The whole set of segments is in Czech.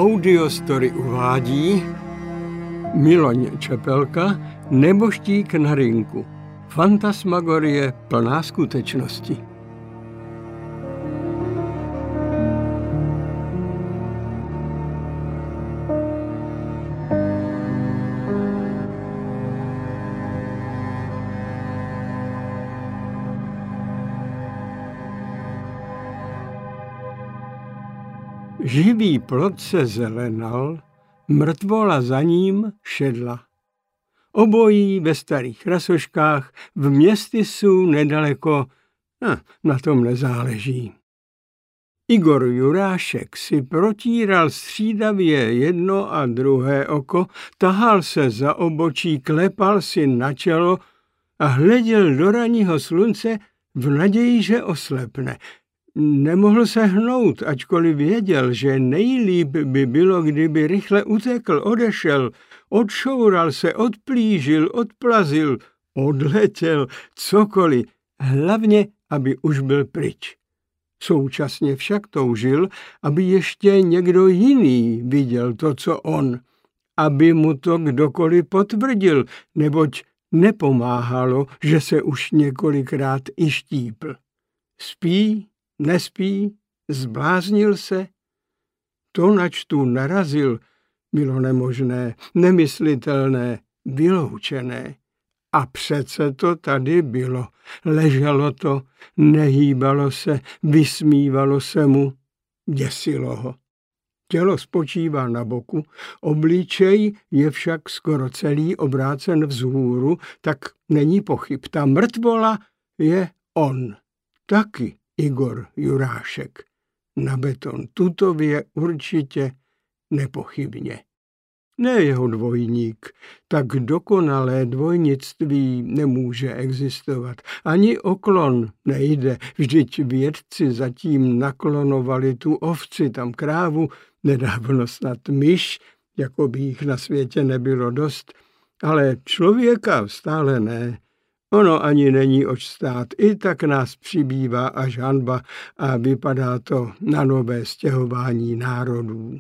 Audiostory uvádí Miloň Čepelka, Neboštík na rynku. Fantasmagorie plná skutečnosti. Živý plot se zelenal, mrtvola za ním šedla. Obojí ve starých rasoškách, v městysu nedaleko, na tom nezáleží. Igor Jurášek si protíral střídavě jedno a druhé oko, tahal se za obočí, klepal si na čelo a hleděl do ranního slunce v naději, že oslepne. Nemohl se hnout, ačkoliv věděl, že nejlíp by bylo, kdyby rychle utekl, odešel, odšoural se, odplížil, odplazil, odletěl, cokoliv, hlavně, aby už byl pryč. Současně však toužil, aby ještě někdo jiný viděl to, co on, aby mu to kdokoliv potvrdil, neboť nepomáhalo, že se už několikrát i štípl. Spí? Nespí, zbláznil se. To, nač tu narazil, bylo nemožné, nemyslitelné, vyloučené. A přece to tady bylo. Leželo to, nehýbalo se, vysmívalo se mu, děsilo ho. Tělo spočívá na boku, obličej je však skoro celý obrácen vzhůru, tak není pochyb. Ta mrtvola je on, taky Igor Jurášek. Na beton tutově určitě, nepochybně. Ne jeho dvojník, tak dokonalé dvojnictví nemůže existovat. Ani oklon nejde, vždyť vědci zatím naklonovali tu ovci, tam krávu, nedávno snad myš, jako by jich na světě nebylo dost, ale člověka stále ne. Ono ani není oč stát, i tak nás přibývá až hanba a vypadá to na nové stěhování národů.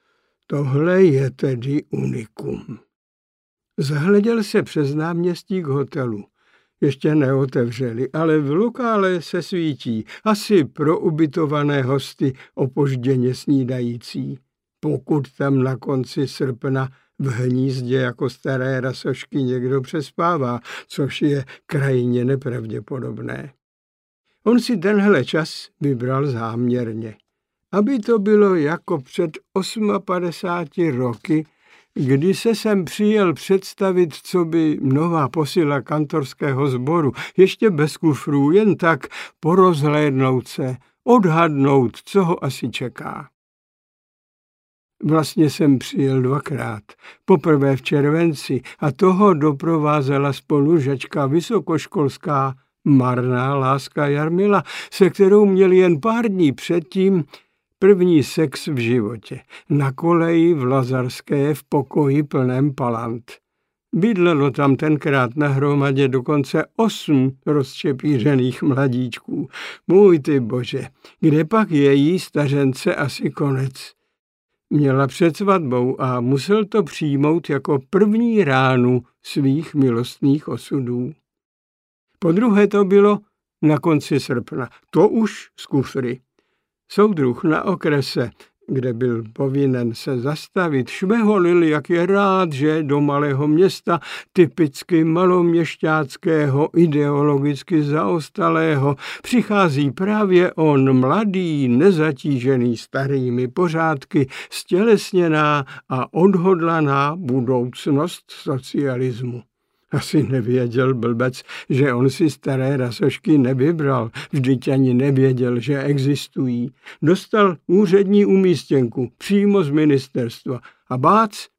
Tohle je tedy unikum. Zahleděl se přes náměstí k hotelu. Ještě neotevřeli, ale v lokále se svítí, asi pro ubytované hosty opožděně snídající. Pokud tam na konci srpna v hnízdě jako staré rasošky někdo přespává, což je krajně nepravděpodobné. On si tenhle čas vybral záměrně, aby to bylo jako před 58 roky, kdy se sem přijel představit, co by nová posila kantorského sboru, ještě bez kufrů, jen tak porozhlédnout se, odhadnout, co ho asi čeká. Vlastně jsem přijel dvakrát. Poprvé v červenci a toho doprovázela spolužačka vysokoškolská marná láska Jarmila, se kterou měl jen pár dní předtím první sex v životě. Na koleji v Lazarské v pokoji plném palant. Bydlelo tam tenkrát na hromadě dokonce 8 rozčepířených mladíčků. Můj ty bože, kde pak její stařence asi konec? Měla před svatbou a musel to přijmout jako první ránu svých milostných osudů. Podruhé to bylo na konci srpna, to už z kufry. Soudruh na okrese, kde byl povinen se zastavit, šmeholil, jak je rád, že do malého města, typicky maloměšťáckého, ideologicky zaostalého, přichází právě on, mladý, nezatížený starými pořádky, stělesněná a odhodlaná budoucnost socialismu. Asi nevěděl blbec, že on si staré rasošky nevybral, vždyť ani nevěděl, že existují. Dostal úřední umístěnku přímo z ministerstva a bác,